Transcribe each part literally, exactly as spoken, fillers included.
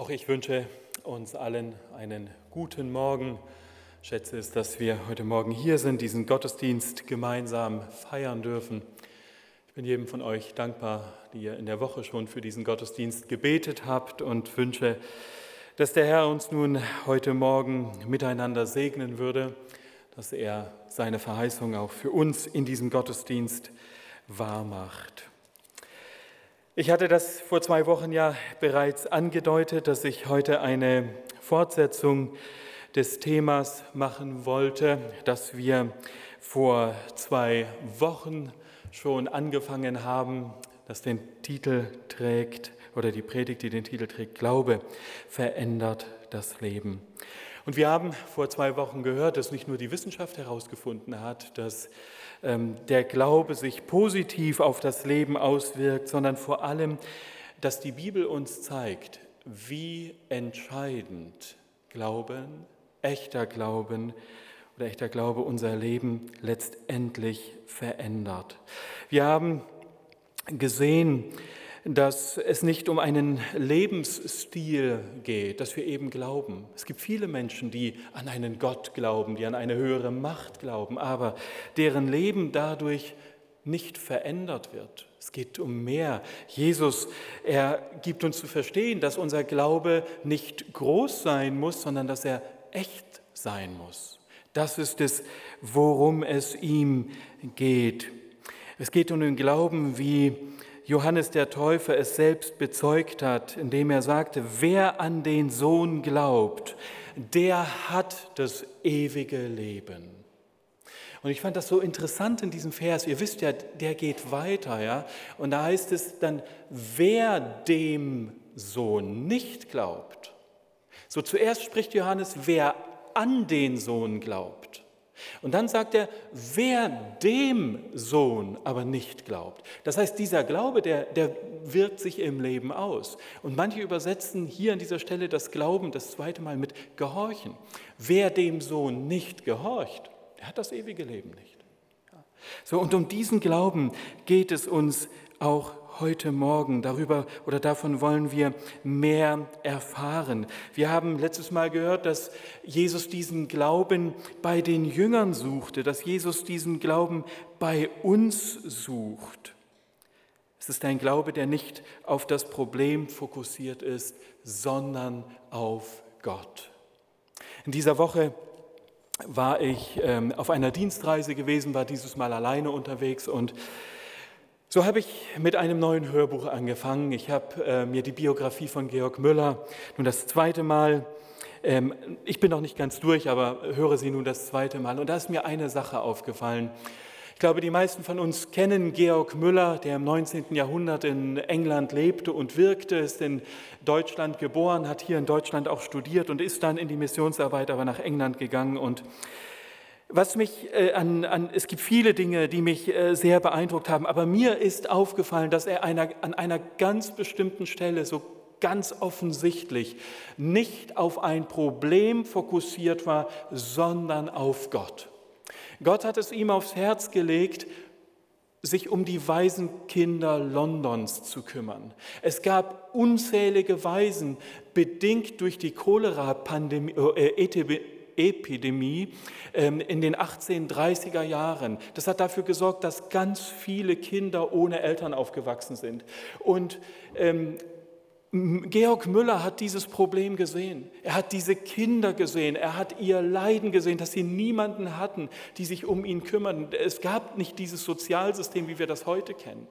Auch ich wünsche uns allen einen guten Morgen. Ich schätze es, dass wir heute Morgen hier sind, diesen Gottesdienst gemeinsam feiern dürfen. Ich bin jedem von euch dankbar, die ihr in der Woche schon für diesen Gottesdienst gebetet habt, und wünsche, dass der Herr uns nun heute Morgen miteinander segnen würde, dass er seine Verheißung auch für uns in diesem Gottesdienst wahr macht. Ich hatte das vor zwei Wochen ja bereits angedeutet, dass ich heute eine Fortsetzung des Themas machen wollte, das wir vor zwei Wochen schon angefangen haben, das den Titel trägt, oder die Predigt, die den Titel trägt, Glaube verändert das Leben. Und wir haben vor zwei Wochen gehört, dass nicht nur die Wissenschaft herausgefunden hat, dass ähm, der Glaube sich positiv auf das Leben auswirkt, sondern vor allem, dass die Bibel uns zeigt, wie entscheidend Glauben, echter Glauben oder echter Glaube unser Leben letztendlich verändert. Wir haben gesehen, dass es nicht um einen Lebensstil geht, dass wir eben glauben. Es gibt viele Menschen, die an einen Gott glauben, die an eine höhere Macht glauben, aber deren Leben dadurch nicht verändert wird. Es geht um mehr. Jesus, er gibt uns zu verstehen, dass unser Glaube nicht groß sein muss, sondern dass er echt sein muss. Das ist es, worum es ihm geht. Es geht um den Glauben, wie Johannes der Täufer es selbst bezeugt hat, indem er sagte, wer an den Sohn glaubt, der hat das ewige Leben. Und ich fand das so interessant in diesem Vers. Ihr wisst ja, der geht weiter, ja. Und da heißt es dann, wer dem Sohn nicht glaubt. So zuerst spricht Johannes, wer an den Sohn glaubt. Und dann sagt er, wer dem Sohn aber nicht glaubt. Das heißt, dieser Glaube, der, der wirkt sich im Leben aus. Und manche übersetzen hier an dieser Stelle das Glauben das zweite Mal mit Gehorchen. Wer dem Sohn nicht gehorcht, der hat das ewige Leben nicht. So, und um diesen Glauben geht es uns auch heute Morgen. Darüber oder davon wollen wir mehr erfahren. Wir haben letztes Mal gehört, dass Jesus diesen Glauben bei den Jüngern suchte, dass Jesus diesen Glauben bei uns sucht. Es ist ein Glaube, der nicht auf das Problem fokussiert ist, sondern auf Gott. In dieser Woche war ich ähm, auf einer Dienstreise gewesen, war dieses Mal alleine unterwegs, und so habe ich mit einem neuen Hörbuch angefangen. Ich habe äh, mir die Biografie von Georg Müller nun das zweite Mal, ähm, ich bin noch nicht ganz durch, aber höre sie nun das zweite Mal. Und da ist mir eine Sache aufgefallen. Ich glaube, die meisten von uns kennen Georg Müller, der im neunzehnten Jahrhundert in England lebte und wirkte, ist in Deutschland geboren, hat hier in Deutschland auch studiert und ist dann in die Missionsarbeit aber nach England gegangen. Und Was mich äh, an, an, es gibt viele Dinge, die mich äh, sehr beeindruckt haben, aber mir ist aufgefallen, dass er einer, an einer ganz bestimmten Stelle so ganz offensichtlich nicht auf ein Problem fokussiert war, sondern auf Gott. Gott hat es ihm aufs Herz gelegt, sich um die Waisenkinder Londons zu kümmern. Es gab unzählige Waisen, bedingt durch die Cholera-Pandemie, äh, Epidemie in den achtzehnhundertdreißiger Jahren. Das hat dafür gesorgt, dass ganz viele Kinder ohne Eltern aufgewachsen sind. Und ähm, Georg Müller hat dieses Problem gesehen. Er hat diese Kinder gesehen. Er hat ihr Leiden gesehen, dass sie niemanden hatten, die sich um ihn kümmern. Es gab nicht dieses Sozialsystem, wie wir das heute kennen.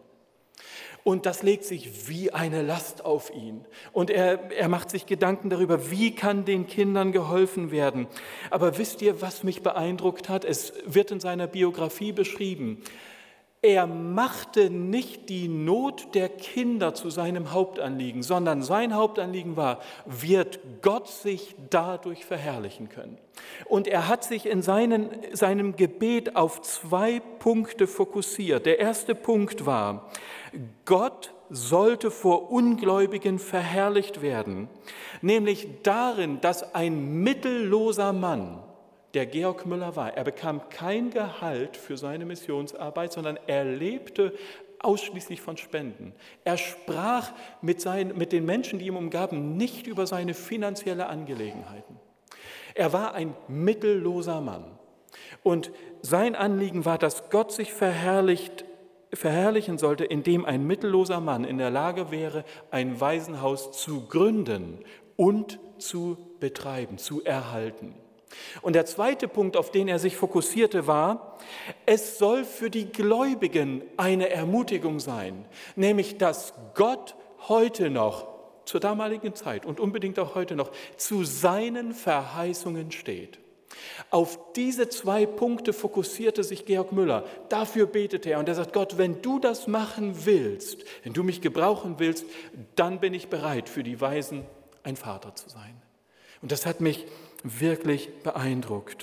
Und das legt sich wie eine Last auf ihn. Und er, er macht sich Gedanken darüber, wie kann den Kindern geholfen werden. Aber wisst ihr, was mich beeindruckt hat? Es wird in seiner Biografie beschrieben. Er machte nicht die Not der Kinder zu seinem Hauptanliegen, sondern sein Hauptanliegen war, wird Gott sich dadurch verherrlichen können. Und er hat sich in seinen, seinem Gebet auf zwei Punkte fokussiert. Der erste Punkt war, Gott sollte vor Ungläubigen verherrlicht werden, nämlich darin, dass ein mittelloser Mann, der Georg Müller war, er bekam kein Gehalt für seine Missionsarbeit, sondern er lebte ausschließlich von Spenden. Er sprach mit, seinen, mit den Menschen, die ihn umgaben, nicht über seine finanzielle Angelegenheiten. Er war ein mittelloser Mann. Und sein Anliegen war, dass Gott sich verherrlicht, verherrlichen sollte, indem ein mittelloser Mann in der Lage wäre, ein Waisenhaus zu gründen und zu betreiben, zu erhalten. Und der zweite Punkt, auf den er sich fokussierte, war, es soll für die Gläubigen eine Ermutigung sein, nämlich dass Gott heute noch, zur damaligen Zeit und unbedingt auch heute noch, zu seinen Verheißungen steht. Auf diese zwei Punkte fokussierte sich Georg Müller. Dafür betete er und er sagt, Gott, wenn du das machen willst, wenn du mich gebrauchen willst, dann bin ich bereit, für die Weisen ein Vater zu sein. Und das hat mich wirklich beeindruckt.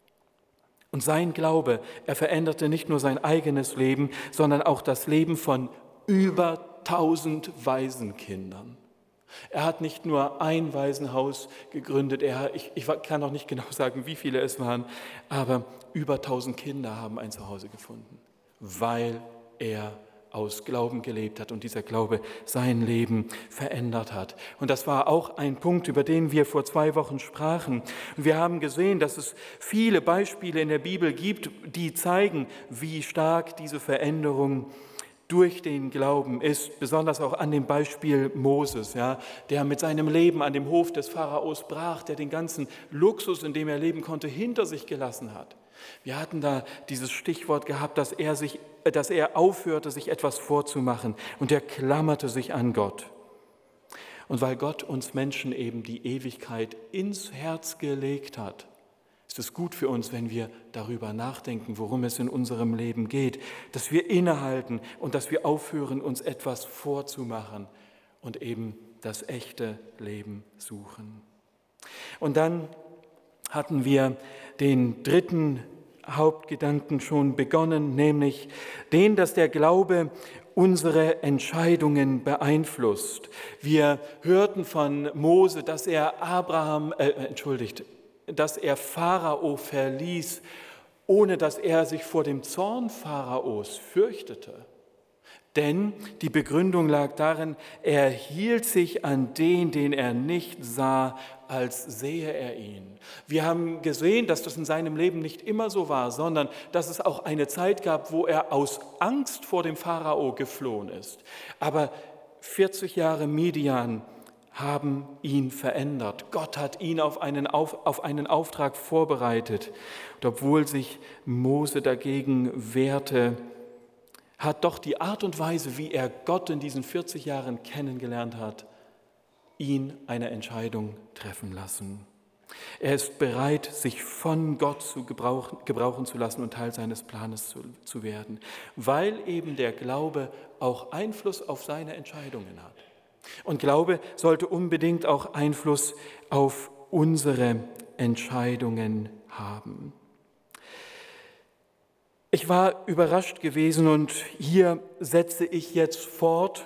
Und sein Glaube, er veränderte nicht nur sein eigenes Leben, sondern auch das Leben von über tausend Waisenkindern. Er hat nicht nur ein Waisenhaus gegründet, er, ich, ich kann auch nicht genau sagen, wie viele es waren, aber über tausend Kinder haben ein Zuhause gefunden, weil er aus Glauben gelebt hat und dieser Glaube sein Leben verändert hat. Und das war auch ein Punkt, über den wir vor zwei Wochen sprachen. Und wir haben gesehen, dass es viele Beispiele in der Bibel gibt, die zeigen, wie stark diese Veränderung durch den Glauben ist, besonders auch an dem Beispiel Moses, ja, der mit seinem Leben an dem Hof des Pharaos brach, der den ganzen Luxus, in dem er leben konnte, hinter sich gelassen hat. Wir hatten da dieses Stichwort gehabt, dass er, sich, dass er aufhörte, sich etwas vorzumachen und er klammerte sich an Gott. Und weil Gott uns Menschen eben die Ewigkeit ins Herz gelegt hat, ist es gut für uns, wenn wir darüber nachdenken, worum es in unserem Leben geht, dass wir innehalten und dass wir aufhören, uns etwas vorzumachen und eben das echte Leben suchen. Und dann hatten wir den dritten Hauptgedanken schon begonnen, nämlich den, dass der Glaube unsere Entscheidungen beeinflusst. Wir hörten von Mose, dass er Abraham, äh, entschuldigt, dass er Pharao verließ, ohne dass er sich vor dem Zorn Pharaos fürchtete. Denn die Begründung lag darin, er hielt sich an den, den er nicht sah, als sehe er ihn. Wir haben gesehen, dass das in seinem Leben nicht immer so war, sondern dass es auch eine Zeit gab, wo er aus Angst vor dem Pharao geflohen ist. Aber vierzig Jahre Midian haben ihn verändert. Gott hat ihn auf einen, auf, auf einen Auftrag vorbereitet. Und obwohl sich Mose dagegen wehrte, hat doch die Art und Weise, wie er Gott in diesen vierzig Jahren kennengelernt hat, ihn eine Entscheidung treffen lassen. Er ist bereit, sich von Gott zu gebrauchen, gebrauchen zu lassen und Teil seines Planes zu, zu werden, weil eben der Glaube auch Einfluss auf seine Entscheidungen hat. Und Glaube sollte unbedingt auch Einfluss auf unsere Entscheidungen haben. Ich war überrascht gewesen und hier setze ich jetzt fort,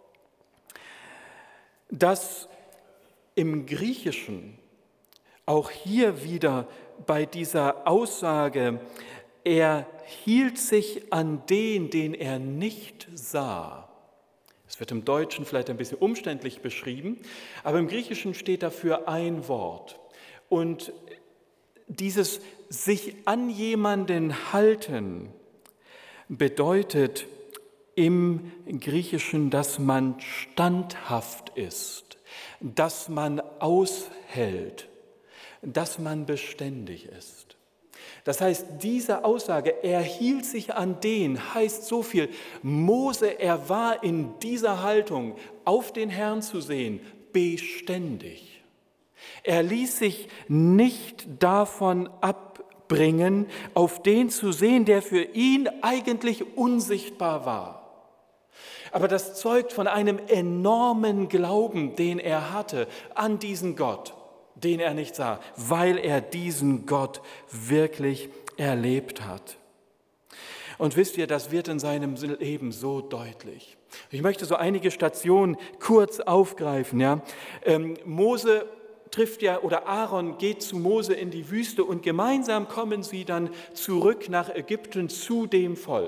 dass im Griechischen auch hier wieder bei dieser Aussage, er hielt sich an den, den er nicht sah. Es wird im Deutschen vielleicht ein bisschen umständlich beschrieben, aber im Griechischen steht dafür ein Wort. Und dieses sich an jemanden halten bedeutet im Griechischen, dass man standhaft ist, dass man aushält, dass man beständig ist. Das heißt, diese Aussage, er hielt sich an den, heißt so viel. Mose, er war in dieser Haltung, auf den Herrn zu sehen, beständig. Er ließ sich nicht davon abbringen, auf den zu sehen, der für ihn eigentlich unsichtbar war. Aber das zeugt von einem enormen Glauben, den er hatte an diesen Gott, den er nicht sah, weil er diesen Gott wirklich erlebt hat. Und wisst ihr, das wird in seinem Leben so deutlich. Ich möchte so einige Stationen kurz aufgreifen. Ja. Ähm, Mose trifft ja, oder Aaron geht zu Mose in die Wüste und gemeinsam kommen sie dann zurück nach Ägypten zu dem Volk.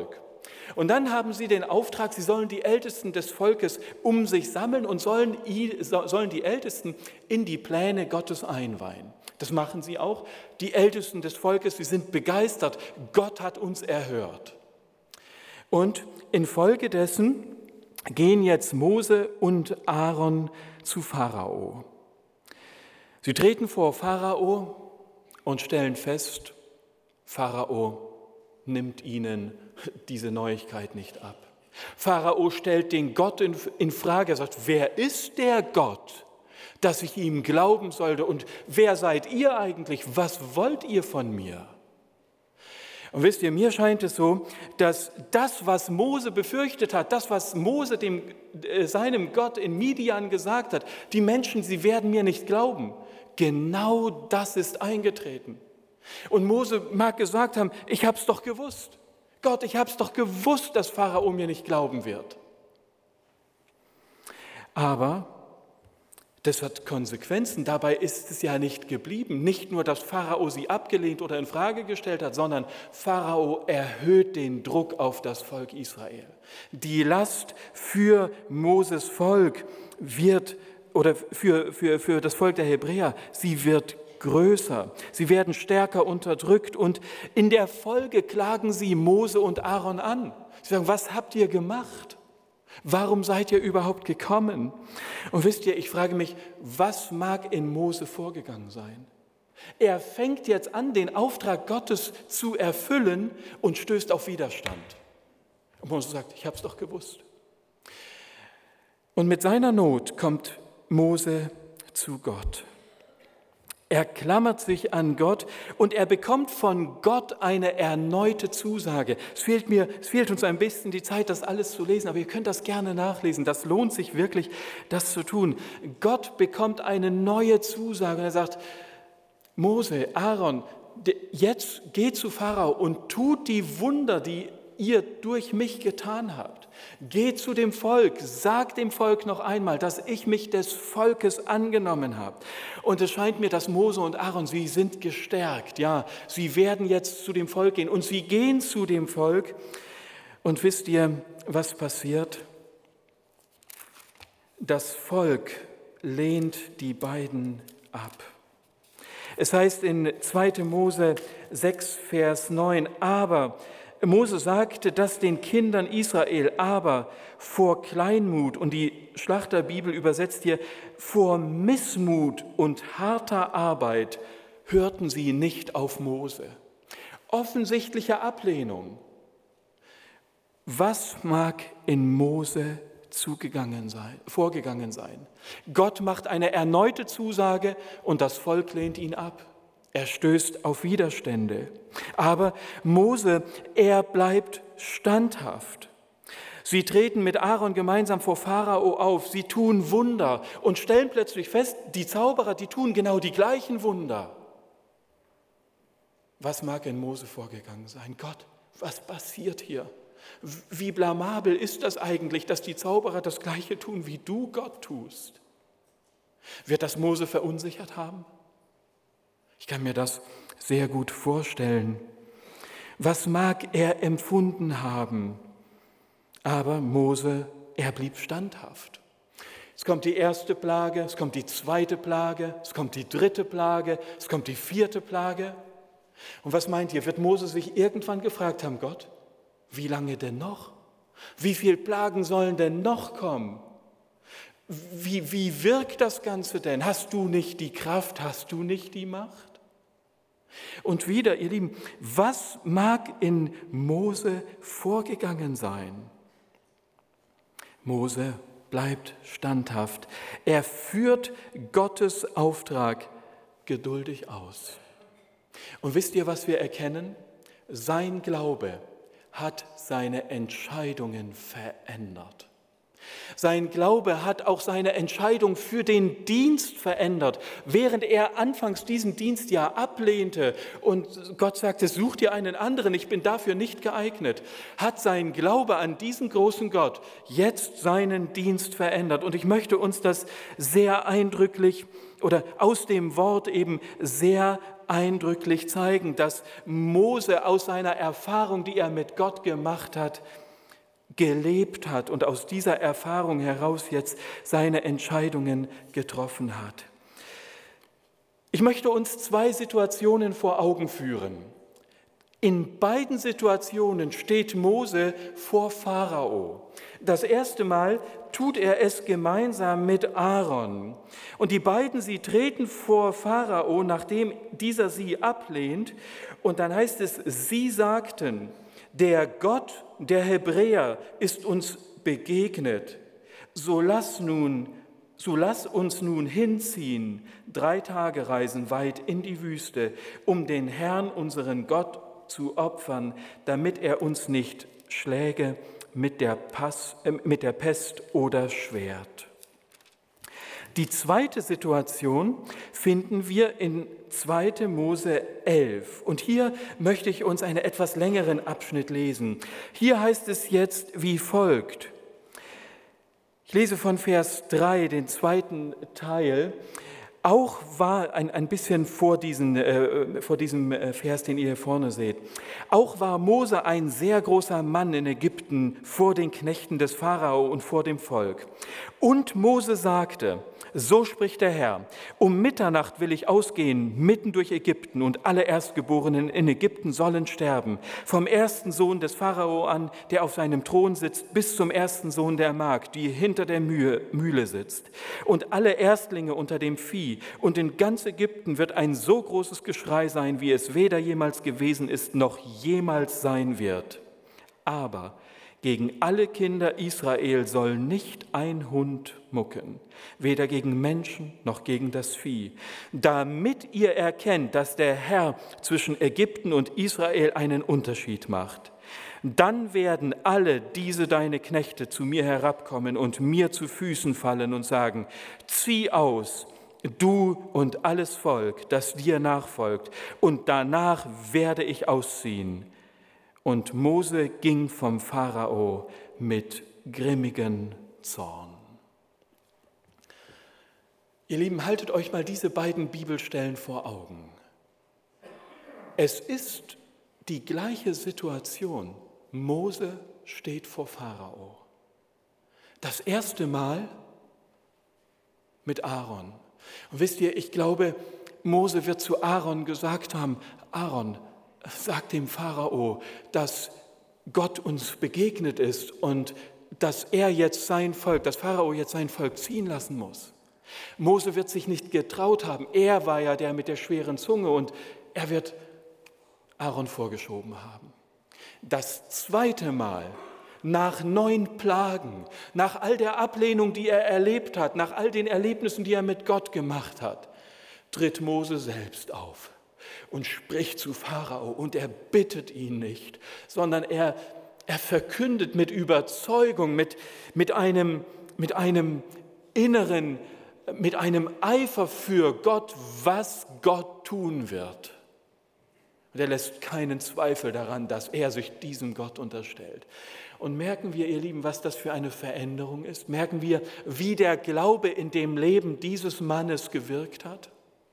Und dann haben sie den Auftrag, sie sollen die Ältesten des Volkes um sich sammeln und sollen, sollen die Ältesten in die Pläne Gottes einweihen. Das machen sie auch. Die Ältesten des Volkes, sie sind begeistert. Gott hat uns erhört. Und infolgedessen gehen jetzt Mose und Aaron zu Pharao. Sie treten vor Pharao und stellen fest, Pharao nimmt ihnen diese Neuigkeit nicht ab. Pharao stellt den Gott in, in Frage. Er sagt, wer ist der Gott, dass ich ihm glauben sollte? Und wer seid ihr eigentlich? Was wollt ihr von mir? Und wisst ihr, mir scheint es so, dass das, was Mose befürchtet hat, das, was Mose dem, äh, seinem Gott in Midian gesagt hat, die Menschen, sie werden mir nicht glauben, genau das ist eingetreten. Und Mose mag gesagt haben, ich habe es doch gewusst. Gott, ich habe es doch gewusst, dass Pharao mir nicht glauben wird. Aber das hat Konsequenzen. Dabei ist es ja nicht geblieben. Nicht nur, dass Pharao sie abgelehnt oder in Frage gestellt hat, sondern Pharao erhöht den Druck auf das Volk Israel. Die Last für Moses Volk wird, oder für, für, für das Volk der Hebräer, sie wird größer. Sie werden stärker unterdrückt und in der Folge klagen sie Mose und Aaron an. Sie sagen, was habt ihr gemacht? Warum seid ihr überhaupt gekommen? Und wisst ihr, ich frage mich, was mag in Mose vorgegangen sein? Er fängt jetzt an, den Auftrag Gottes zu erfüllen und stößt auf Widerstand. Und Mose sagt, ich habe es doch gewusst. Und mit seiner Not kommt Mose zu Gott. Er klammert sich an Gott und er bekommt von Gott eine erneute Zusage. Es fehlt mir, es fehlt uns ein bisschen die Zeit, das alles zu lesen, aber ihr könnt das gerne nachlesen. Das lohnt sich wirklich, das zu tun. Gott bekommt eine neue Zusage und er sagt, Mose, Aaron, jetzt geht zu Pharao und tut die Wunder, die ihr durch mich getan habt. Geht zu dem Volk, sagt dem Volk noch einmal, dass ich mich des Volkes angenommen habe. Und es scheint mir, dass Mose und Aaron, sie sind gestärkt. Ja, sie werden jetzt zu dem Volk gehen und sie gehen zu dem Volk. Und wisst ihr, was passiert? Das Volk lehnt die beiden ab. Es heißt in zweiter Mose sechs, Vers neun, aber Mose sagte das den Kindern Israel, aber vor Kleinmut, und die Schlachterbibel übersetzt hier, vor Missmut und harter Arbeit hörten sie nicht auf Mose. Offensichtliche Ablehnung. Was mag in Mose zugegangen sein, vorgegangen sein? Gott macht eine erneute Zusage und das Volk lehnt ihn ab. Er stößt auf Widerstände. Aber Mose, er bleibt standhaft. Sie treten mit Aaron gemeinsam vor Pharao auf. Sie tun Wunder und stellen plötzlich fest, die Zauberer, die tun genau die gleichen Wunder. Was mag in Mose vorgegangen sein? Gott, was passiert hier? Wie blamabel ist das eigentlich, dass die Zauberer das Gleiche tun, wie du, Gott, tust? Wird das Mose verunsichert haben? Ich kann mir das sehr gut vorstellen. Was mag er empfunden haben? Aber Mose, er blieb standhaft. Es kommt die erste Plage, es kommt die zweite Plage, es kommt die dritte Plage, es kommt die vierte Plage. Und was meint ihr, wird Mose sich irgendwann gefragt haben, Gott, wie lange denn noch? Wie viele Plagen sollen denn noch kommen? Wie, wie wirkt das Ganze denn? Hast du nicht die Kraft, hast du nicht die Macht? Und wieder, ihr Lieben, was mag in Mose vorgegangen sein? Mose bleibt standhaft. Er führt Gottes Auftrag geduldig aus. Und wisst ihr, was wir erkennen? Sein Glaube hat seine Entscheidungen verändert. Sein Glaube hat auch seine Entscheidung für den Dienst verändert. Während er anfangs diesen Dienst ja ablehnte und Gott sagte, such dir einen anderen, ich bin dafür nicht geeignet, hat sein Glaube an diesen großen Gott jetzt seinen Dienst verändert. Und ich möchte uns das sehr eindrücklich oder aus dem Wort eben sehr eindrücklich zeigen, dass Mose aus seiner Erfahrung, die er mit Gott gemacht hat, gelebt hat und aus dieser Erfahrung heraus jetzt seine Entscheidungen getroffen hat. Ich möchte uns zwei Situationen vor Augen führen. In beiden Situationen steht Mose vor Pharao. Das erste Mal tut er es gemeinsam mit Aaron. Und die beiden, sie treten vor Pharao, nachdem dieser sie ablehnt. Und dann heißt es, sie sagten, der Gott der Hebräer ist uns begegnet. So lass nun, so lass uns nun hinziehen, drei Tage reisen weit in die Wüste, um den Herrn, unseren Gott, zu opfern, damit er uns nicht schläge mit der, Pass, äh, mit der Pest oder Schwert. Die zweite Situation finden wir in zweiter Mose elf. Und hier möchte ich uns einen etwas längeren Abschnitt lesen. Hier heißt es jetzt wie folgt. Ich lese von Vers drei, den zweiten Teil. Auch war ein, ein bisschen vor, diesen, äh, vor diesem Vers, den ihr hier vorne seht. Auch war Mose ein sehr großer Mann in Ägypten vor den Knechten des Pharao und vor dem Volk. Und Mose sagte, so spricht der Herr, um Mitternacht will ich ausgehen, mitten durch Ägypten, und alle Erstgeborenen in Ägypten sollen sterben, vom ersten Sohn des Pharao an, der auf seinem Thron sitzt, bis zum ersten Sohn der Magd, die hinter der Mühle sitzt. Und alle Erstlinge unter dem Vieh, und in ganz Ägypten wird ein so großes Geschrei sein, wie es weder jemals gewesen ist, noch jemals sein wird. Aber gegen alle Kinder Israel soll nicht ein Hund mucken, weder gegen Menschen noch gegen das Vieh, damit ihr erkennt, dass der Herr zwischen Ägypten und Israel einen Unterschied macht. Dann werden alle diese deine Knechte zu mir herabkommen und mir zu Füßen fallen und sagen, zieh aus, du und alles Volk, das dir nachfolgt, und danach werde ich ausziehen. Und Mose ging vom Pharao mit grimmigem Zorn. Ihr Lieben, haltet euch mal diese beiden Bibelstellen vor Augen. Es ist die gleiche Situation. Mose steht vor Pharao. Das erste Mal mit Aaron. Und wisst ihr, ich glaube, Mose wird zu Aaron gesagt haben, Aaron, sag dem Pharao, dass Gott uns begegnet ist und dass er jetzt sein Volk, dass Pharao jetzt sein Volk ziehen lassen muss. Mose wird sich nicht getraut haben. Er war ja der mit der schweren Zunge und er wird Aaron vorgeschoben haben. Das zweite Mal, nach neun Plagen, nach all der Ablehnung, die er erlebt hat, nach all den Erlebnissen, die er mit Gott gemacht hat, tritt Mose selbst auf und spricht zu Pharao, und er bittet ihn nicht, sondern er, er verkündet mit Überzeugung, mit, mit, einem, mit einem inneren, mit einem Eifer für Gott, was Gott tun wird. Und er lässt keinen Zweifel daran, dass er sich diesem Gott unterstellt. Und merken wir, ihr Lieben, was das für eine Veränderung ist? Merken wir, wie der Glaube in dem Leben dieses Mannes gewirkt hat?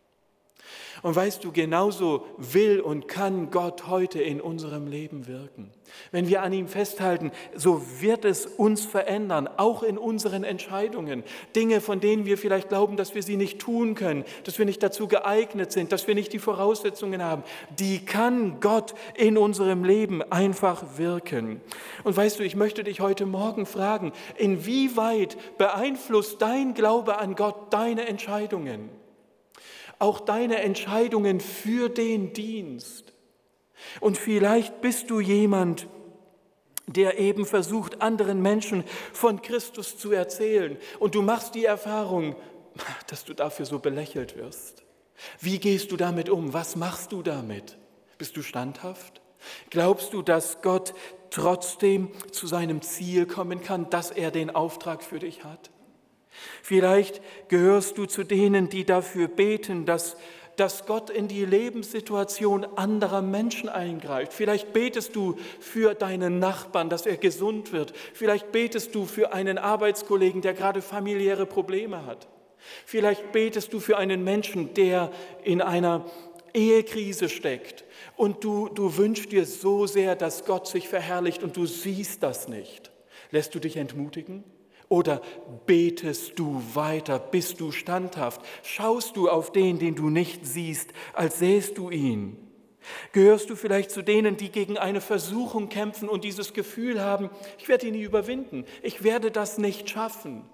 Und weißt du, genauso will und kann Gott heute in unserem Leben wirken. Wenn wir an ihm festhalten, so wird es uns verändern, auch in unseren Entscheidungen. Dinge, von denen wir vielleicht glauben, dass wir sie nicht tun können, dass wir nicht dazu geeignet sind, dass wir nicht die Voraussetzungen haben, die kann Gott in unserem Leben einfach wirken. Und weißt du, ich möchte dich heute Morgen fragen, inwieweit beeinflusst dein Glaube an Gott deine Entscheidungen? Auch deine Entscheidungen für den Dienst. Und vielleicht bist du jemand, der eben versucht, anderen Menschen von Christus zu erzählen. Und du machst die Erfahrung, dass du dafür so belächelt wirst. Wie gehst du damit um? Was machst du damit? Bist du standhaft? Glaubst du, dass Gott trotzdem zu seinem Ziel kommen kann, dass er den Auftrag für dich hat. Vielleicht gehörst du zu denen, die dafür beten, dass, dass Gott in die Lebenssituation anderer Menschen eingreift. Vielleicht betest du für deinen Nachbarn, dass er gesund wird. Vielleicht betest du für einen Arbeitskollegen, der gerade familiäre Probleme hat. Vielleicht betest du für einen Menschen, der in einer Ehekrise steckt und du, du wünschst dir so sehr, dass Gott sich verherrlicht und du siehst das nicht. Lässt du dich entmutigen? Oder betest du weiter, bist du standhaft? Schaust du auf den, den du nicht siehst, als sähst du ihn? Gehörst du vielleicht zu denen, die gegen eine Versuchung kämpfen und dieses Gefühl haben, ich werde ihn nie überwinden, ich werde das nicht schaffen?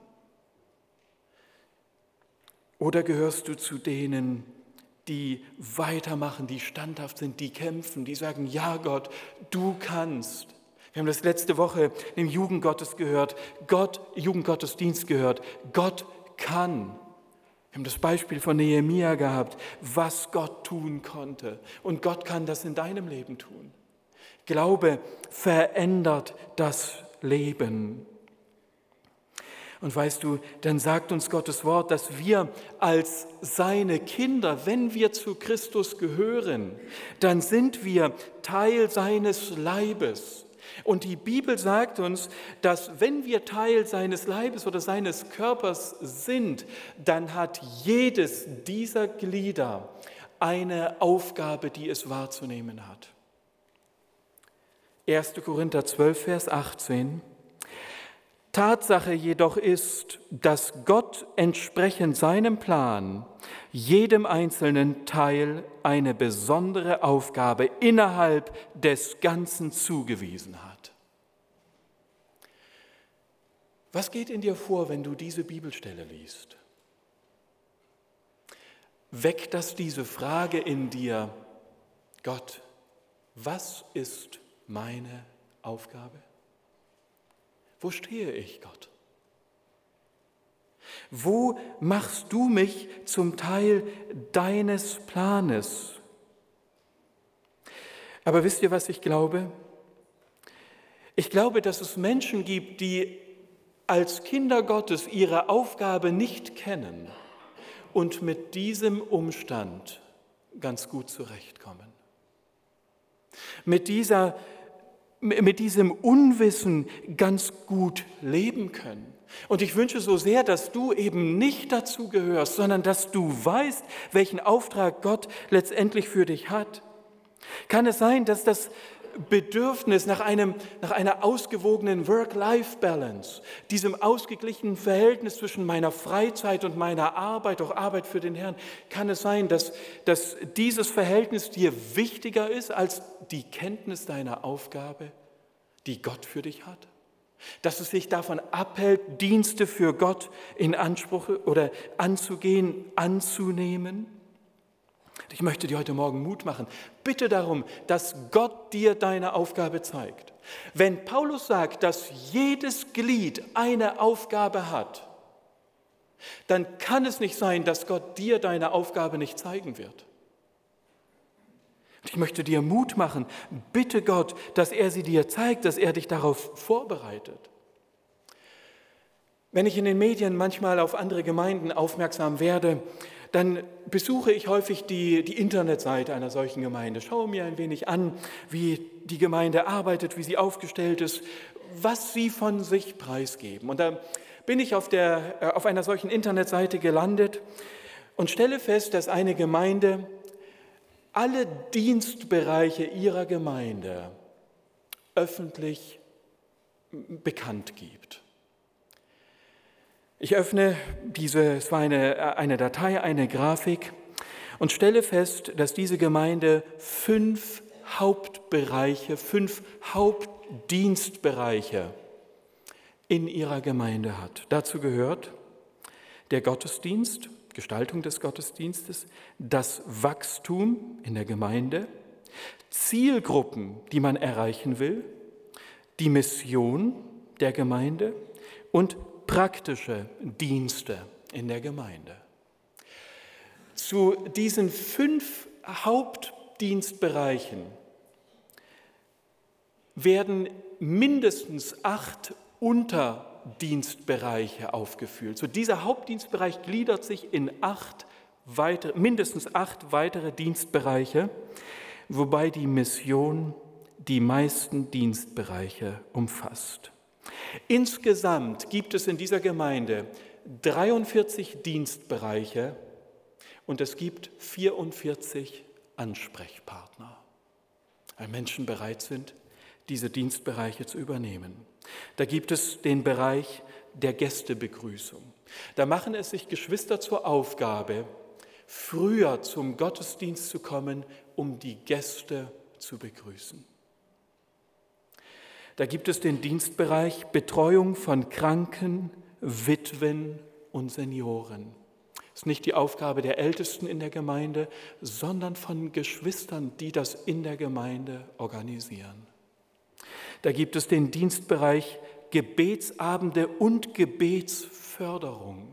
Oder gehörst du zu denen, die weitermachen, die standhaft sind, die kämpfen, die sagen, ja Gott, du kannst. Wir haben das letzte Woche im Jugendgottes gehört, Gott, Jugendgottesdienst gehört, Gott kann. Wir haben das Beispiel von Nehemia gehabt, was Gott tun konnte. Und Gott kann das in deinem Leben tun. Glaube verändert das Leben. Und weißt du, dann sagt uns Gottes Wort, dass wir als seine Kinder, wenn wir zu Christus gehören, dann sind wir Teil seines Leibes. Und die Bibel sagt uns, dass wenn wir Teil seines Leibes oder seines Körpers sind, dann hat jedes dieser Glieder eine Aufgabe, die es wahrzunehmen hat. erster Korinther zwölf, Vers achtzehn. Tatsache jedoch ist, dass Gott entsprechend seinem Plan jedem einzelnen Teil eine besondere Aufgabe innerhalb des Ganzen zugewiesen hat. Was geht in dir vor, wenn du diese Bibelstelle liest? Weckt das diese Frage in dir, Gott, was ist meine Aufgabe? Wo stehe ich, Gott? Wo machst du mich zum Teil deines Planes? Aber wisst ihr, was ich glaube? Ich glaube, dass es Menschen gibt, die als Kinder Gottes ihre Aufgabe nicht kennen und mit diesem Umstand ganz gut zurechtkommen. Mit dieser mit diesem Unwissen ganz gut leben können. Und ich wünsche so sehr, dass du eben nicht dazu gehörst, sondern dass du weißt, welchen Auftrag Gott letztendlich für dich hat. Kann es sein, dass das Bedürfnis nach einem, nach einer ausgewogenen Work-Life-Balance, diesem ausgeglichenen Verhältnis zwischen meiner Freizeit und meiner Arbeit, auch Arbeit für den Herrn, kann es sein, dass, dass dieses Verhältnis dir wichtiger ist als die Kenntnis deiner Aufgabe, die Gott für dich hat? Dass es sich davon abhält, Dienste für Gott in Anspruch oder anzugehen, anzunehmen? Ich möchte dir heute Morgen Mut machen. Bitte darum, dass Gott dir deine Aufgabe zeigt. Wenn Paulus sagt, dass jedes Glied eine Aufgabe hat, dann kann es nicht sein, dass Gott dir deine Aufgabe nicht zeigen wird. Ich möchte dir Mut machen. Bitte Gott, dass er sie dir zeigt, dass er dich darauf vorbereitet. Wenn ich in den Medien manchmal auf andere Gemeinden aufmerksam werde, dann besuche ich häufig die, die Internetseite einer solchen Gemeinde, schaue mir ein wenig an, wie die Gemeinde arbeitet, wie sie aufgestellt ist, was sie von sich preisgeben. Und da bin ich auf, der, auf einer solchen Internetseite gelandet und stelle fest, dass eine Gemeinde alle Dienstbereiche ihrer Gemeinde öffentlich bekannt gibt. Ich öffne diese, es war eine, eine Datei, eine Grafik und stelle fest, dass diese Gemeinde fünf Hauptbereiche, fünf Hauptdienstbereiche in ihrer Gemeinde hat. Dazu gehört der Gottesdienst, Gestaltung des Gottesdienstes, das Wachstum in der Gemeinde, Zielgruppen, die man erreichen will, die Mission der Gemeinde und praktische Dienste in der Gemeinde. Zu diesen fünf Hauptdienstbereichen werden mindestens acht Unterdienstbereiche aufgeführt. So dieser Hauptdienstbereich gliedert sich in acht weitere, mindestens acht weitere Dienstbereiche, wobei die Mission die meisten Dienstbereiche umfasst. Insgesamt gibt es in dieser Gemeinde dreiundvierzig Dienstbereiche und es gibt vierundvierzig Ansprechpartner, weil Menschen bereit sind, diese Dienstbereiche zu übernehmen. Da gibt es den Bereich der Gästebegrüßung. Da machen es sich Geschwister zur Aufgabe, früher zum Gottesdienst zu kommen, um die Gäste zu begrüßen. Da gibt es den Dienstbereich Betreuung von Kranken, Witwen und Senioren. Das ist nicht die Aufgabe der Ältesten in der Gemeinde, sondern von Geschwistern, die das in der Gemeinde organisieren. Da gibt es den Dienstbereich Gebetsabende und Gebetsförderung.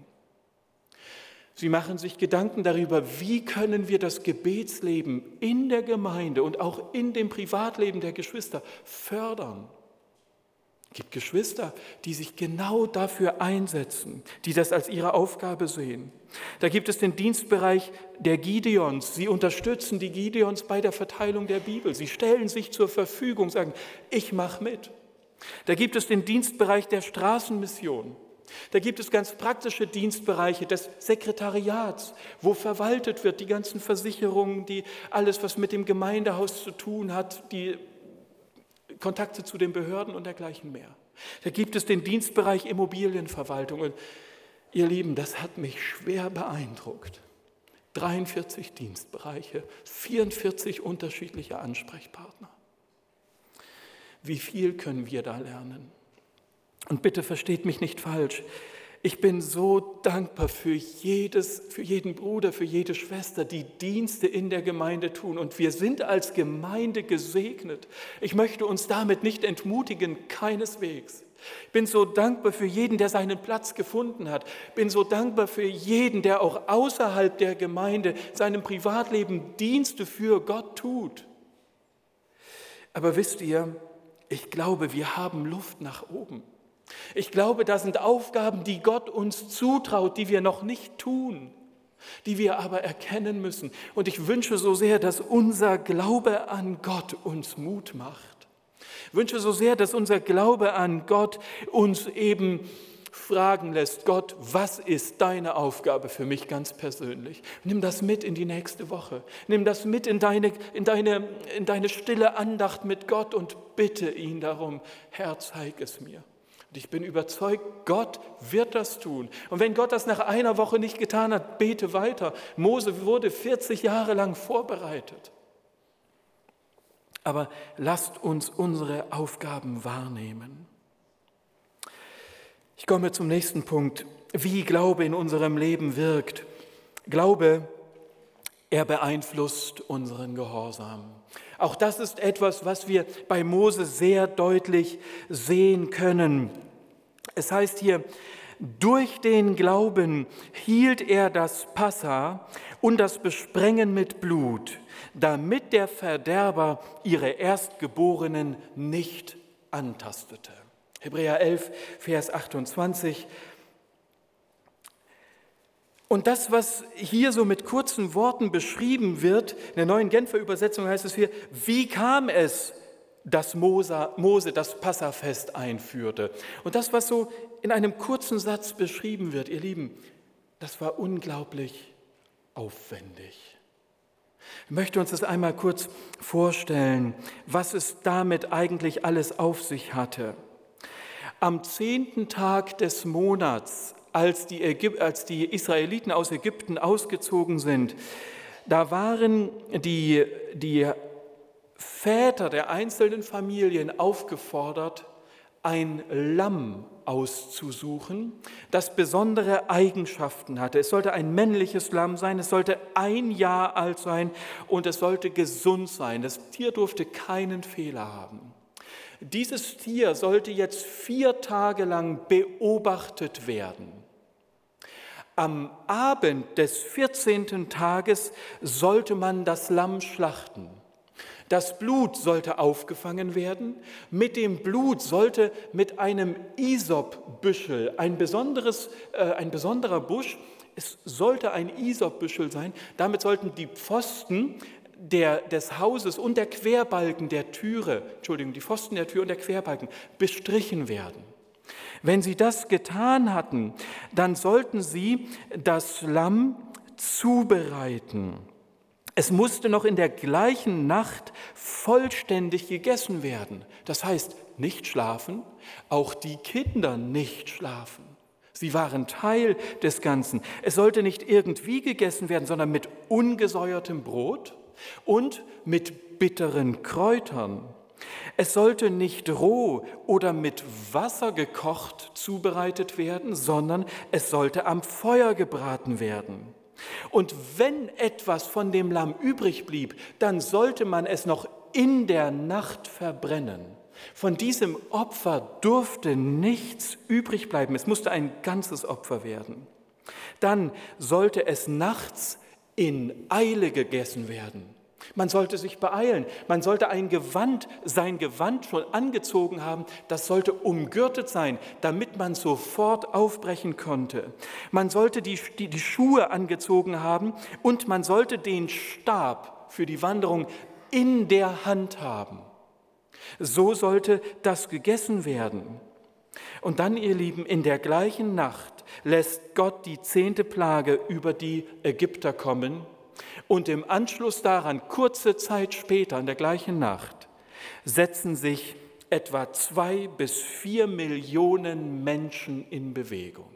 Sie machen sich Gedanken darüber, wie können wir das Gebetsleben in der Gemeinde und auch in dem Privatleben der Geschwister fördern. Es gibt Geschwister, die sich genau dafür einsetzen, die das als ihre Aufgabe sehen. Da gibt es den Dienstbereich der Gideons. Sie unterstützen die Gideons bei der Verteilung der Bibel. Sie stellen sich zur Verfügung, sagen, ich mache mit. Da gibt es den Dienstbereich der Straßenmission. Da gibt es ganz praktische Dienstbereiche des Sekretariats, wo verwaltet wird, die ganzen Versicherungen, die alles, was mit dem Gemeindehaus zu tun hat, die Kontakte zu den Behörden und dergleichen mehr. Da gibt es den Dienstbereich Immobilienverwaltung. Und ihr Lieben, das hat mich schwer beeindruckt. dreiundvierzig Dienstbereiche, vierundvierzig unterschiedliche Ansprechpartner. Wie viel können wir da lernen? Und bitte versteht mich nicht falsch. Ich bin so dankbar für jedes, für jeden Bruder, für jede Schwester, die Dienste in der Gemeinde tun. Und wir sind als Gemeinde gesegnet. Ich möchte uns damit nicht entmutigen, keineswegs. Ich bin so dankbar für jeden, der seinen Platz gefunden hat. Ich bin so dankbar für jeden, der auch außerhalb der Gemeinde seinem Privatleben Dienste für Gott tut. Aber wisst ihr, ich glaube, wir haben Luft nach oben. Ich glaube, das sind Aufgaben, die Gott uns zutraut, die wir noch nicht tun, die wir aber erkennen müssen. Und ich wünsche so sehr, dass unser Glaube an Gott uns Mut macht. Ich wünsche so sehr, dass unser Glaube an Gott uns eben fragen lässt, Gott, was ist deine Aufgabe für mich ganz persönlich? Nimm das mit in die nächste Woche. Nimm das mit in deine, in deine, in deine stille Andacht mit Gott und bitte ihn darum, Herr, zeig es mir. Und ich bin überzeugt, Gott wird das tun. Und wenn Gott das nach einer Woche nicht getan hat, bete weiter. Mose wurde vierzig Jahre lang vorbereitet. Aber lasst uns unsere Aufgaben wahrnehmen. Ich komme zum nächsten Punkt, wie Glaube in unserem Leben wirkt. Glaube, er beeinflusst unseren Gehorsam. Auch das ist etwas, was wir bei Mose sehr deutlich sehen können. Es heißt hier, durch den Glauben hielt er das Passa und das Besprengen mit Blut, damit der Verderber ihre Erstgeborenen nicht antastete. Hebräer elf, Vers achtundzwanzig. Und das, was hier so mit kurzen Worten beschrieben wird, in der neuen Genfer Übersetzung heißt es hier, wie kam es, dass Mose, Mose das Passafest einführte? Und das, was so in einem kurzen Satz beschrieben wird, ihr Lieben, das war unglaublich aufwendig. Ich möchte uns das einmal kurz vorstellen, was es damit eigentlich alles auf sich hatte. Am zehnten Tag des Monats, als die, Ägyp- als die Israeliten aus Ägypten ausgezogen sind, da waren die, die Väter der einzelnen Familien aufgefordert, ein Lamm auszusuchen, das besondere Eigenschaften hatte. Es sollte ein männliches Lamm sein, es sollte ein Jahr alt sein und es sollte gesund sein. Das Tier durfte keinen Fehler haben. Dieses Tier sollte jetzt vier Tage lang beobachtet werden. Am Abend des vierzehnten Tages sollte man das Lamm schlachten. Das Blut sollte aufgefangen werden. Mit dem Blut sollte mit einem Isopbüschel, ein, besonderes, äh, ein besonderer Busch, es sollte ein Isopbüschel sein, damit sollten die Pfosten der, des Hauses und der Querbalken der Türe, Entschuldigung, die Pfosten der Tür und der Querbalken bestrichen werden. Wenn sie das getan hatten, dann sollten sie das Lamm zubereiten. Es musste noch in der gleichen Nacht vollständig gegessen werden. Das heißt, nicht schlafen, auch die Kinder nicht schlafen. Sie waren Teil des Ganzen. Es sollte nicht irgendwie gegessen werden, sondern mit ungesäuertem Brot und mit bitteren Kräutern. Es sollte nicht roh oder mit Wasser gekocht zubereitet werden, sondern es sollte am Feuer gebraten werden. Und wenn etwas von dem Lamm übrig blieb, dann sollte man es noch in der Nacht verbrennen. Von diesem Opfer durfte nichts übrig bleiben. Es musste ein ganzes Opfer werden. Dann sollte es nachts in Eile gegessen werden. Man sollte sich beeilen, man sollte ein Gewand, sein Gewand schon angezogen haben, das sollte umgürtet sein, damit man sofort aufbrechen konnte. Man sollte die, die, die Schuhe angezogen haben und man sollte den Stab für die Wanderung in der Hand haben. So sollte das gegessen werden. Und dann, ihr Lieben, in der gleichen Nacht lässt Gott die zehnte Plage über die Ägypter kommen. Und im Anschluss daran, kurze Zeit später, in der gleichen Nacht, setzen sich etwa zwei bis vier Millionen Menschen in Bewegung.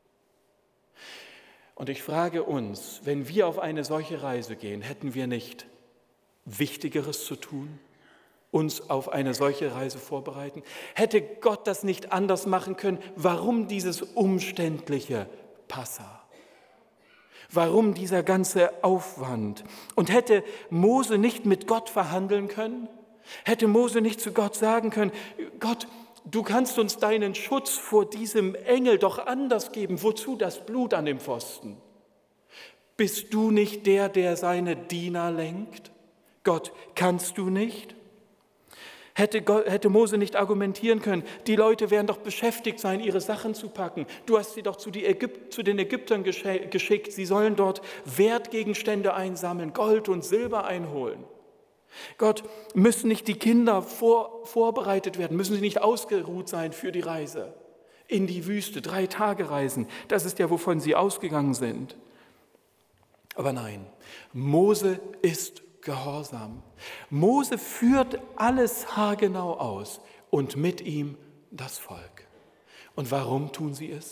Und ich frage uns, wenn wir auf eine solche Reise gehen, hätten wir nicht Wichtigeres zu tun, uns auf eine solche Reise vorbereiten? Hätte Gott das nicht anders machen können? Warum dieses umständliche Passa? Warum dieser ganze Aufwand? Und hätte Mose nicht mit Gott verhandeln können? Hätte Mose nicht zu Gott sagen können, Gott, du kannst uns deinen Schutz vor diesem Engel doch anders geben. Wozu das Blut an dem Pfosten? Bist du nicht der, der seine Diener lenkt? Gott, kannst du nicht? Hätte, Gott, hätte Mose nicht argumentieren können, die Leute werden doch beschäftigt sein, ihre Sachen zu packen. Du hast sie doch zu, die Ägyp- zu den Ägyptern geschickt, sie sollen dort Wertgegenstände einsammeln, Gold und Silber einholen. Gott, müssen nicht die Kinder vor, vorbereitet werden, müssen sie nicht ausgeruht sein für die Reise in die Wüste, drei Tage reisen, das ist ja, wovon sie ausgegangen sind. Aber nein, Mose ist Gehorsam. Mose führt alles haargenau aus und mit ihm das Volk. Und warum tun sie es?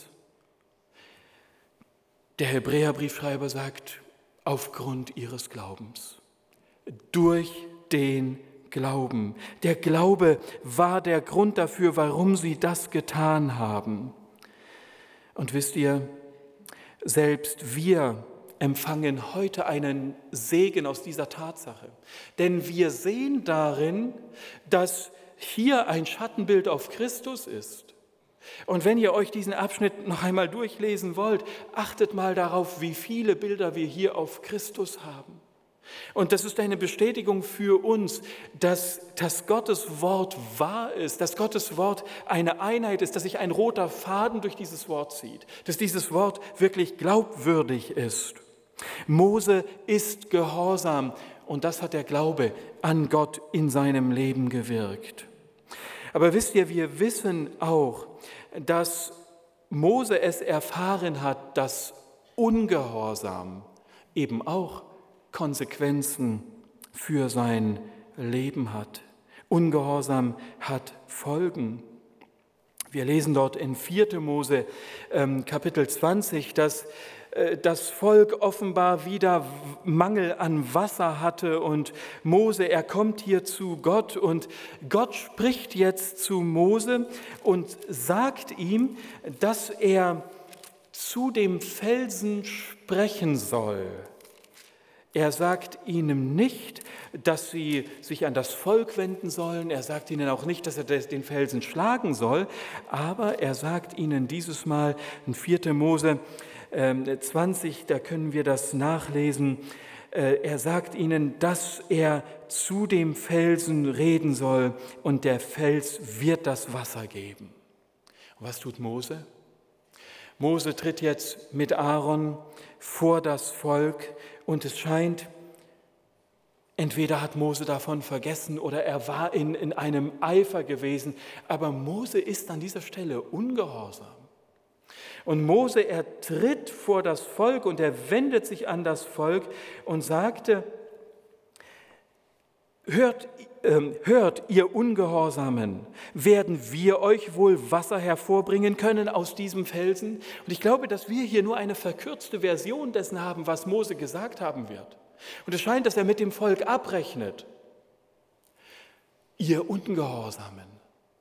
Der Hebräerbriefschreiber sagt, aufgrund ihres Glaubens. Durch den Glauben. Der Glaube war der Grund dafür, warum sie das getan haben. Und wisst ihr, selbst wir empfangen heute einen Segen aus dieser Tatsache. Denn wir sehen darin, dass hier ein Schattenbild auf Christus ist. Und wenn ihr euch diesen Abschnitt noch einmal durchlesen wollt, achtet mal darauf, wie viele Bilder wir hier auf Christus haben. Und das ist eine Bestätigung für uns, dass, dass Gottes Wort wahr ist, dass Gottes Wort eine Einheit ist, dass sich ein roter Faden durch dieses Wort zieht, dass dieses Wort wirklich glaubwürdig ist. Mose ist gehorsam und das hat der Glaube an Gott in seinem Leben gewirkt. Aber wisst ihr, wir wissen auch, dass Mose es erfahren hat, dass Ungehorsam eben auch Konsequenzen für sein Leben hat. Ungehorsam hat Folgen. Wir lesen dort in vierten Mose ähm, Kapitel zwanzig, dass äh, das Volk offenbar wieder Mangel an Wasser hatte und Mose, er kommt hier zu Gott und Gott spricht jetzt zu Mose und sagt ihm, dass er zu dem Felsen sprechen soll. Er sagt ihnen nicht, dass sie sich an das Volk wenden sollen. Er sagt ihnen auch nicht, dass er den Felsen schlagen soll. Aber er sagt ihnen dieses Mal in vierten Mose zwanzig, da können wir das nachlesen, äh, er sagt ihnen, dass er zu dem Felsen reden soll und der Fels wird das Wasser geben. Und was tut Mose? Mose tritt jetzt mit Aaron vor das Volk und es scheint, entweder hat Mose davon vergessen oder er war in, in einem Eifer gewesen, aber Mose ist an dieser Stelle ungehorsam. Und Mose, er tritt vor das Volk und er wendet sich an das Volk und sagte, hört, äh, hört ihr Ungehorsamen, werden wir euch wohl Wasser hervorbringen können aus diesem Felsen? Und ich glaube, dass wir hier nur eine verkürzte Version dessen haben, was Mose gesagt haben wird. Und es scheint, dass er mit dem Volk abrechnet. Ihr Ungehorsamen.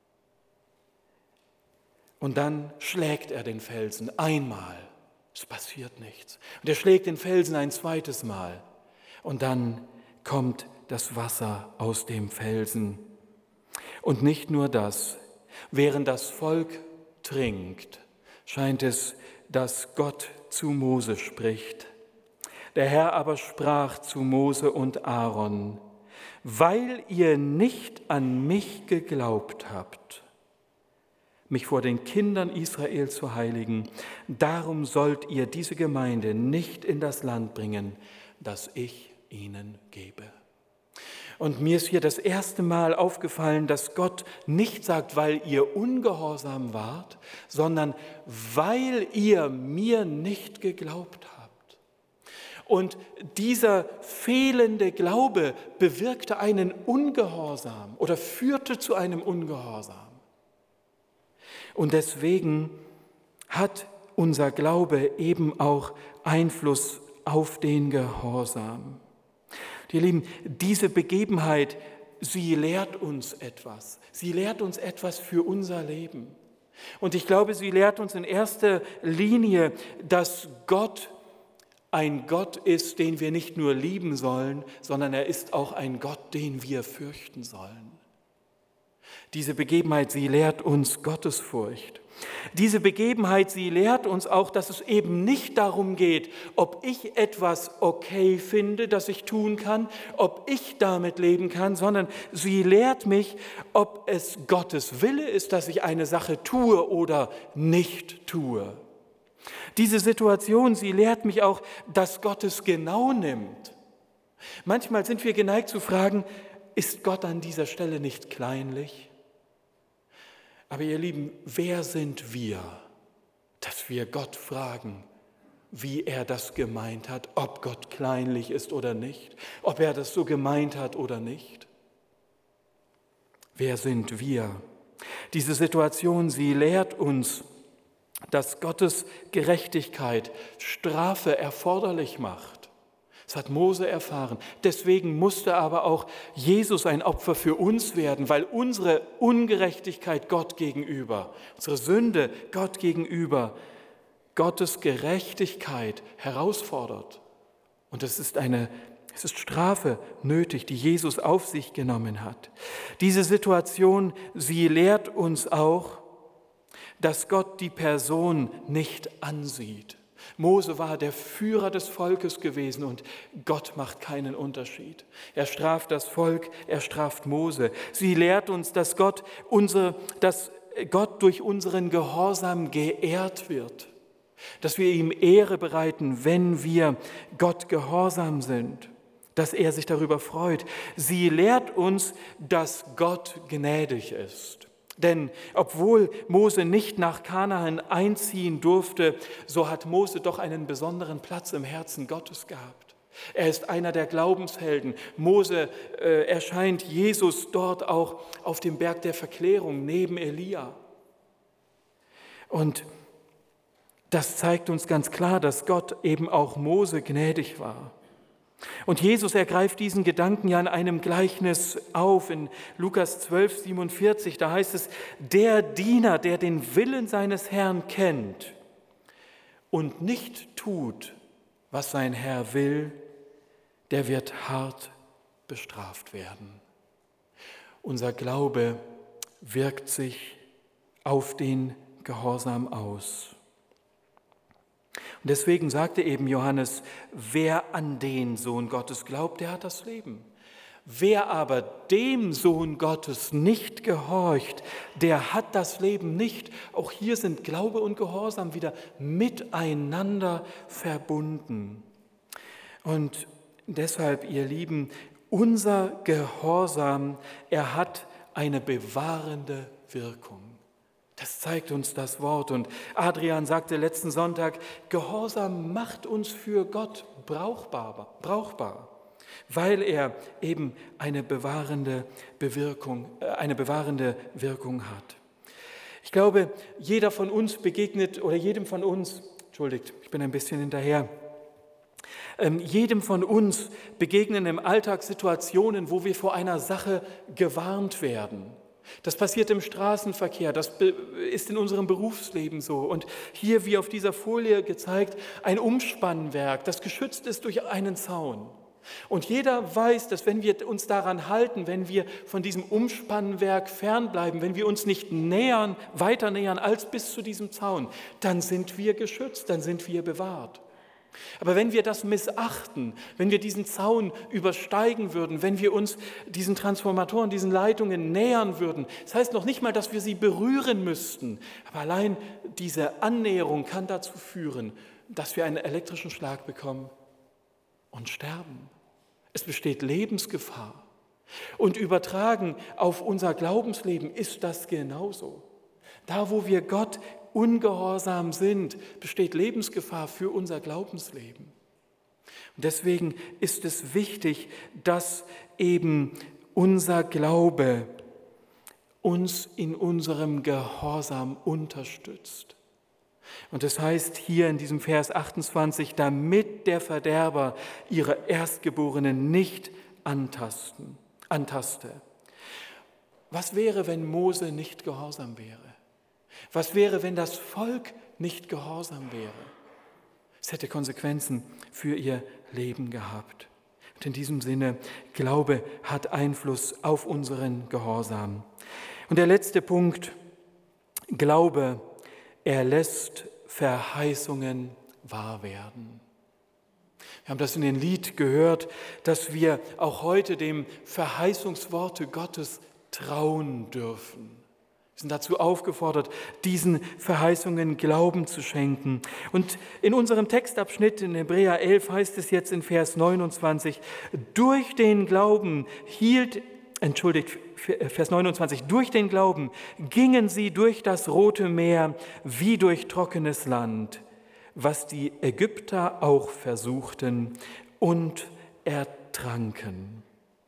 Und dann schlägt er den Felsen einmal. Es passiert nichts. Und er schlägt den Felsen ein zweites Mal. Und dann kommt das Wasser aus dem Felsen. Und nicht nur das. Während das Volk trinkt, scheint es, dass Gott zu Mose spricht. Der Herr aber sprach zu Mose und Aaron, weil ihr nicht an mich geglaubt habt, mich vor den Kindern Israel zu heiligen, darum sollt ihr diese Gemeinde nicht in das Land bringen, das ich ihnen gebe. Und mir ist hier das erste Mal aufgefallen, dass Gott nicht sagt, weil ihr ungehorsam wart, sondern weil ihr mir nicht geglaubt habt. Und dieser fehlende Glaube bewirkte einen Ungehorsam oder führte zu einem Ungehorsam. Und deswegen hat unser Glaube eben auch Einfluss auf den Gehorsam. Ihr Lieben, diese Begebenheit, sie lehrt uns etwas. Sie lehrt uns etwas für unser Leben. Und ich glaube, sie lehrt uns in erster Linie, dass Gott ein Gott ist, den wir nicht nur lieben sollen, sondern er ist auch ein Gott, den wir fürchten sollen. Diese Begebenheit, sie lehrt uns Gottesfurcht. Diese Begebenheit, sie lehrt uns auch, dass es eben nicht darum geht, ob ich etwas okay finde, das ich tun kann, ob ich damit leben kann, sondern sie lehrt mich, ob es Gottes Wille ist, dass ich eine Sache tue oder nicht tue. Diese Situation, sie lehrt mich auch, dass Gott es genau nimmt. Manchmal sind wir geneigt zu fragen, ist Gott an dieser Stelle nicht kleinlich? Aber ihr Lieben, wer sind wir, dass wir Gott fragen, wie er das gemeint hat, ob Gott kleinlich ist oder nicht, ob er das so gemeint hat oder nicht? Wer sind wir? Diese Situation, sie lehrt uns, dass Gottes Gerechtigkeit Strafe erforderlich macht. Das hat Mose erfahren. Deswegen musste aber auch Jesus ein Opfer für uns werden, weil unsere Ungerechtigkeit Gott gegenüber, unsere Sünde Gott gegenüber, Gottes Gerechtigkeit herausfordert. Und es ist eine, es ist Strafe nötig, die Jesus auf sich genommen hat. Diese Situation, sie lehrt uns auch, dass Gott die Person nicht ansieht. Mose war der Führer des Volkes gewesen und Gott macht keinen Unterschied. Er straft das Volk, er straft Mose. Sie lehrt uns, dass Gott, unsere, dass Gott durch unseren Gehorsam geehrt wird, dass wir ihm Ehre bereiten, wenn wir Gott gehorsam sind, dass er sich darüber freut. Sie lehrt uns, dass Gott gnädig ist. Denn obwohl Mose nicht nach Kanaan einziehen durfte, so hat Mose doch einen besonderen Platz im Herzen Gottes gehabt. Er ist einer der Glaubenshelden. Mose äh, erscheint Jesus dort auch auf dem Berg der Verklärung neben Elia. Und das zeigt uns ganz klar, dass Gott eben auch Mose gnädig war. Und Jesus ergreift diesen Gedanken ja in einem Gleichnis auf, in Lukas zwölf, siebenundvierzig, da heißt es, der Diener, der den Willen seines Herrn kennt und nicht tut, was sein Herr will, der wird hart bestraft werden. Unser Glaube wirkt sich auf den Gehorsam aus. Und deswegen sagte eben Johannes, wer an den Sohn Gottes glaubt, der hat das Leben. Wer aber dem Sohn Gottes nicht gehorcht, der hat das Leben nicht. Auch hier sind Glaube und Gehorsam wieder miteinander verbunden. Und deshalb, ihr Lieben, unser Gehorsam, er hat eine bewahrende Wirkung. Das zeigt uns das Wort. Und Adrian sagte letzten Sonntag, Gehorsam macht uns für Gott brauchbar, brauchbar, weil er eben eine bewahrende Bewirkung, eine bewahrende Wirkung hat. Ich glaube, jeder von uns begegnet, oder jedem von uns, entschuldigt, ich bin ein bisschen hinterher, ähm, jedem von uns begegnen im Alltag Situationen, wo wir vor einer Sache gewarnt werden. Das passiert im Straßenverkehr, das ist in unserem Berufsleben so. Und hier, wie auf dieser Folie gezeigt, ein Umspannwerk, das geschützt ist durch einen Zaun. Und jeder weiß, dass wenn wir uns daran halten, wenn wir von diesem Umspannwerk fernbleiben, wenn wir uns nicht nähern, weiter nähern als bis zu diesem Zaun, dann sind wir geschützt, dann sind wir bewahrt. Aber wenn wir das missachten, wenn wir diesen Zaun übersteigen würden, wenn wir uns diesen Transformatoren, diesen Leitungen nähern würden, das heißt noch nicht mal, dass wir sie berühren müssten, aber allein diese Annäherung kann dazu führen, dass wir einen elektrischen Schlag bekommen und sterben. Es besteht Lebensgefahr. Und übertragen auf unser Glaubensleben ist das genauso. Da, wo wir Gott ungehorsam sind, besteht Lebensgefahr für unser Glaubensleben. Und deswegen ist es wichtig, dass eben unser Glaube uns in unserem Gehorsam unterstützt. Und das heißt hier in diesem Vers achtundzwanzig, damit der Verderber ihre Erstgeborenen nicht antasten, antaste. Was wäre, wenn Mose nicht gehorsam wäre? Was wäre, wenn das Volk nicht gehorsam wäre? Es hätte Konsequenzen für ihr Leben gehabt. Und in diesem Sinne, Glaube hat Einfluss auf unseren Gehorsam. Und der letzte Punkt, Glaube, er lässt Verheißungen wahr werden. Wir haben das in dem Lied gehört, dass wir auch heute dem Verheißungsworte Gottes trauen dürfen. Wir sind dazu aufgefordert, diesen Verheißungen Glauben zu schenken. Und in unserem Textabschnitt in Hebräer elf heißt es jetzt in Vers neunundzwanzig, durch den Glauben hielt, entschuldigt, Vers neunundzwanzig, durch den Glauben gingen sie durch das Rote Meer wie durch trockenes Land, was die Ägypter auch versuchten und ertranken.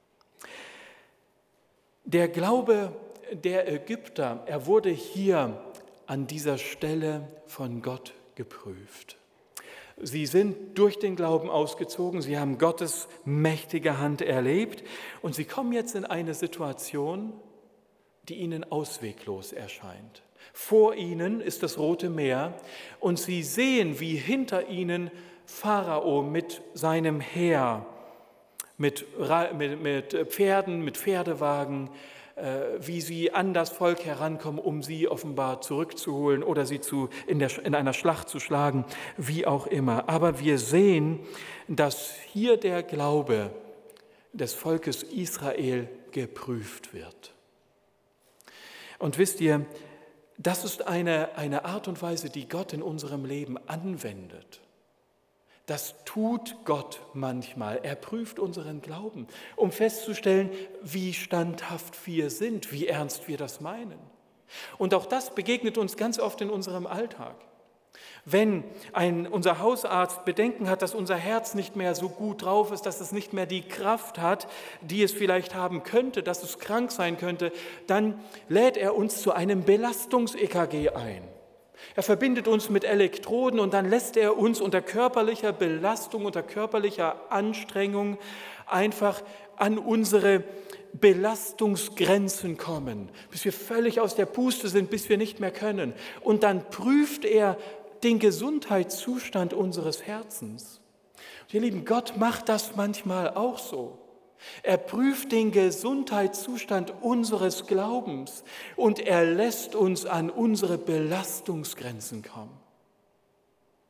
Der Glaube der Ägypter, er wurde hier an dieser Stelle von Gott geprüft. Sie sind durch den Glauben ausgezogen, sie haben Gottes mächtige Hand erlebt und sie kommen jetzt in eine Situation, die ihnen ausweglos erscheint. Vor ihnen ist das Rote Meer und sie sehen, wie hinter ihnen Pharao mit seinem Heer, mit, mit, mit Pferden, mit Pferdewagen, wie sie an das Volk herankommen, um sie offenbar zurückzuholen oder sie zu, in, der, in einer Schlacht zu schlagen, wie auch immer. Aber wir sehen, dass hier der Glaube des Volkes Israel geprüft wird. Und wisst ihr, das ist eine, eine Art und Weise, die Gott in unserem Leben anwendet. Das tut Gott manchmal. Er prüft unseren Glauben, um festzustellen, wie standhaft wir sind, wie ernst wir das meinen. Und auch das begegnet uns ganz oft in unserem Alltag. Wenn ein, unser Hausarzt Bedenken hat, dass unser Herz nicht mehr so gut drauf ist, dass es nicht mehr die Kraft hat, die es vielleicht haben könnte, dass es krank sein könnte, dann lädt er uns zu einem Belastungs-E K G ein. Er verbindet uns mit Elektroden und dann lässt er uns unter körperlicher Belastung, unter körperlicher Anstrengung einfach an unsere Belastungsgrenzen kommen, bis wir völlig aus der Puste sind, bis wir nicht mehr können. Und dann prüft er den Gesundheitszustand unseres Herzens. Und ihr Lieben, Gott macht das manchmal auch so. Er prüft den Gesundheitszustand unseres Glaubens und er lässt uns an unsere Belastungsgrenzen kommen.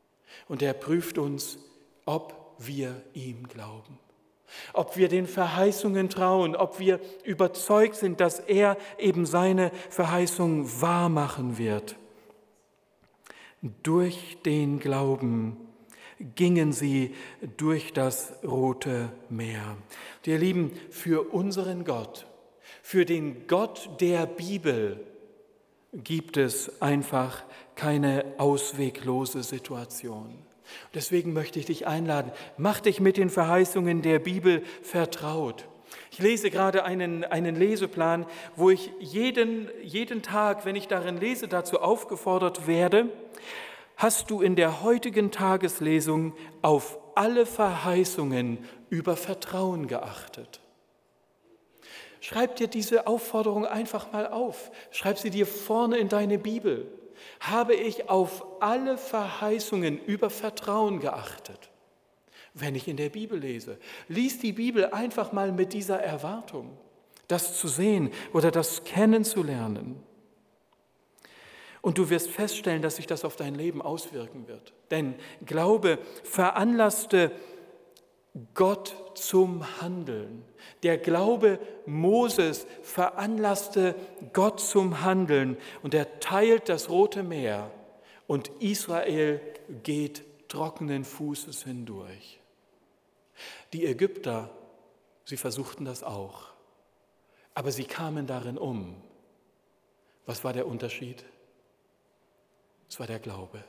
Und er prüft uns, ob wir ihm glauben. Ob wir den Verheißungen trauen, ob wir überzeugt sind, dass er eben seine Verheißungen wahr machen wird. Durch den Glauben gingen sie durch das Rote Meer. Und ihr Lieben, für unseren Gott, für den Gott der Bibel gibt es einfach keine ausweglose Situation. Deswegen möchte ich dich einladen, mach dich mit den Verheißungen der Bibel vertraut. Ich lese gerade einen, einen Leseplan, wo ich jeden, jeden Tag, wenn ich darin lese, dazu aufgefordert werde, hast du in der heutigen Tageslesung auf alle Verheißungen über Vertrauen geachtet? Schreib dir diese Aufforderung einfach mal auf. Schreib sie dir vorne in deine Bibel. Habe ich auf alle Verheißungen über Vertrauen geachtet, wenn ich in der Bibel lese? Lies die Bibel einfach mal mit dieser Erwartung, das zu sehen oder das kennenzulernen. Und du wirst feststellen, dass sich das auf dein Leben auswirken wird. Denn Glaube veranlasste Gott zum Handeln. Der Glaube Moses veranlasste Gott zum Handeln und er teilt das Rote Meer und Israel geht trockenen Fußes hindurch. Die Ägypter, sie versuchten das auch, aber sie kamen darin um. Was war der Unterschied? Es war der Glaube.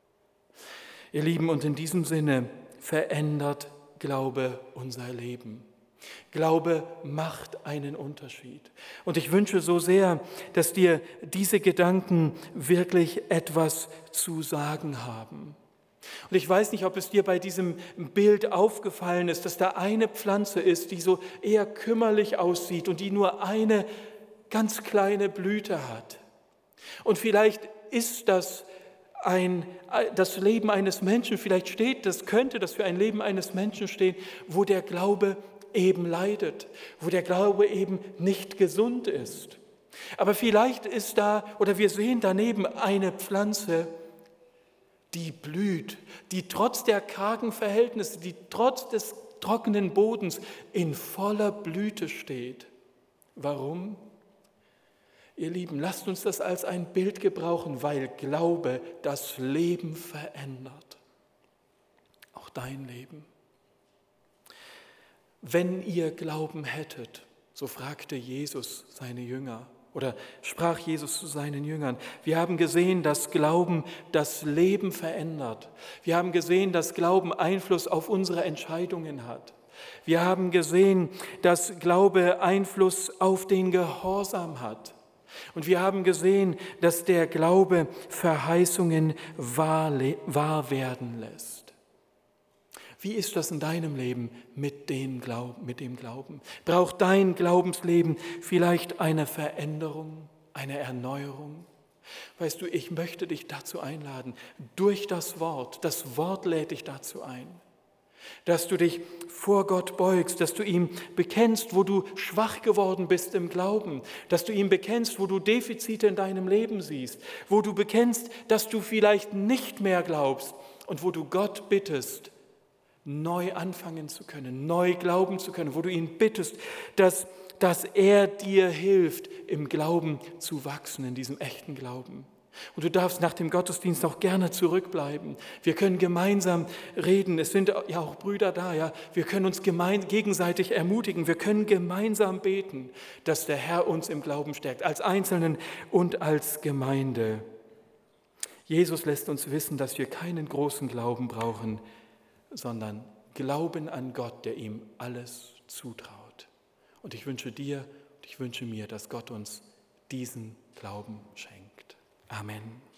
Ihr Lieben, und in diesem Sinne verändert Glaube unser Leben. Glaube macht einen Unterschied. Und ich wünsche so sehr, dass dir diese Gedanken wirklich etwas zu sagen haben. Und ich weiß nicht, ob es dir bei diesem Bild aufgefallen ist, dass da eine Pflanze ist, die so eher kümmerlich aussieht und die nur eine ganz kleine Blüte hat. Und vielleicht ist das ein, das Leben eines Menschen, vielleicht steht das, könnte das für ein Leben eines Menschen stehen, wo der Glaube eben leidet, wo der Glaube eben nicht gesund ist. Aber vielleicht ist da, oder wir sehen daneben eine Pflanze, die blüht, die trotz der kargen Verhältnisse, die trotz des trockenen Bodens in voller Blüte steht. Warum? Ihr Lieben, lasst uns das als ein Bild gebrauchen, weil Glaube das Leben verändert. Auch dein Leben. Wenn ihr Glauben hättet, so fragte Jesus seine Jünger oder sprach Jesus zu seinen Jüngern. Wir haben gesehen, dass Glauben das Leben verändert. Wir haben gesehen, dass Glauben Einfluss auf unsere Entscheidungen hat. Wir haben gesehen, dass Glaube Einfluss auf den Gehorsam hat. Und wir haben gesehen, dass der Glaube Verheißungen wahr, wahr werden lässt. Wie ist das in deinem Leben mit dem Glauben? Mit dem Glauben? Braucht dein Glaubensleben vielleicht eine Veränderung, eine Erneuerung? Weißt du, ich möchte dich dazu einladen, durch das Wort, das Wort lädt dich dazu ein, dass du dich vor Gott beugst, dass du ihm bekennst, wo du schwach geworden bist im Glauben, dass du ihm bekennst, wo du Defizite in deinem Leben siehst, wo du bekennst, dass du vielleicht nicht mehr glaubst und wo du Gott bittest, neu anfangen zu können, neu glauben zu können, wo du ihn bittest, dass, dass er dir hilft, im Glauben zu wachsen, in diesem echten Glauben. Und du darfst nach dem Gottesdienst auch gerne zurückbleiben. Wir können gemeinsam reden. Es sind ja auch Brüder da. Ja, wir können uns gemein, gegenseitig ermutigen. Wir können gemeinsam beten, dass der Herr uns im Glauben stärkt, als Einzelnen und als Gemeinde. Jesus lässt uns wissen, dass wir keinen großen Glauben brauchen, sondern Glauben an Gott, der ihm alles zutraut. Und ich wünsche dir und ich wünsche mir, dass Gott uns diesen Glauben schenkt. Amen.